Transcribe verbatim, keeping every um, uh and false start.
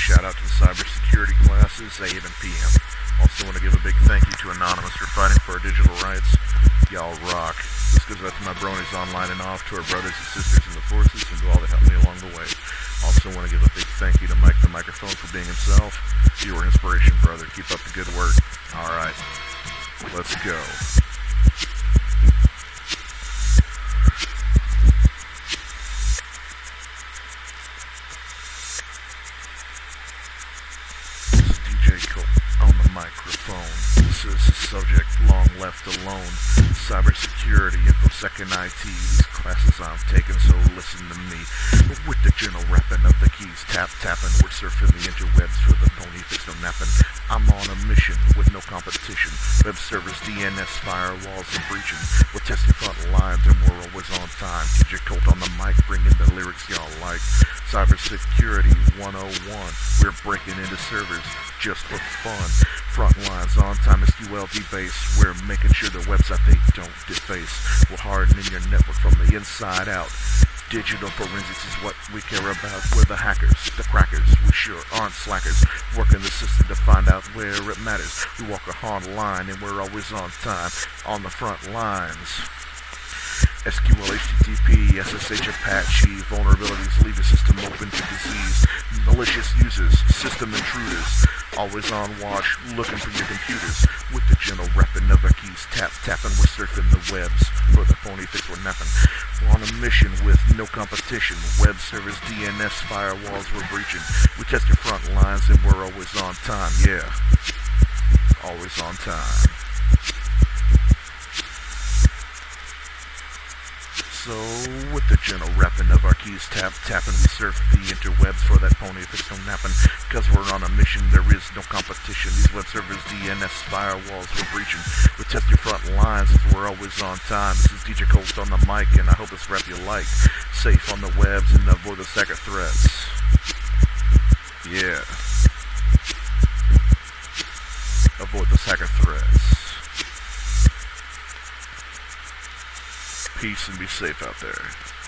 shout out to the cybersecurity classes, A M and P M. Also want to give a big thank you to Anonymous for fighting for our digital rights. Y'all rock. This goes out to my bronies online and off, to our brothers and sisters in the forces, and to all that helped me along the way. Also want to give a big thank you to Mike the Microphone for being himself. Your inspiration, brother. Keep up the good work. Alright, let's go. Microphone. This is the subject, long left alone. Cybersecurity, InfoSec and I T. These classes I'm taking, so listen to me. With the general rapping of the keys, tap tapping, we're surfing the interwebs for the pony fix no napping. I'm on a mission with no competition. Web servers, D N S, firewalls, and breaching. We're testing front lines and we're always on time. D J Colt on the mic, bringing the lyrics y'all like. Cybersecurity one oh one. We're breaking into servers just for fun. Front lines on time, S Q L D base. We're making sure the website they don't deface. We're hardening your network from the inside out. Digital forensics is what we care about. We're the hackers, the crackers. We sure aren't slackers. Working the system to find out where it matters. We walk a hard line and we're always on time. On the front lines. S Q L, H T T P, S S H, Apache, vulnerabilities leave the system open to disease. Malicious users, system intruders, always on watch, looking for your computers. With the gentle rapping of our keys, tap tapping, we're surfing the webs. For the phony fix, we're napping. We're on a mission with no competition. Web servers, D N S, firewalls, we're breaching. We test your front lines and we're always on time, yeah. Always on time. So, with the gentle rapping of our keys, tap tapping, we surf the interwebs for that pony fix no napping. Cause we're on a mission, there is no competition. These web servers, D N S, firewalls, we're breaching. We test your front lines as we're always on time. This is D J Colt on the mic, and I hope this rap you like. Safe on the webs and avoid the hacker threats. Yeah. Avoid the hacker threats. Peace and be safe out there.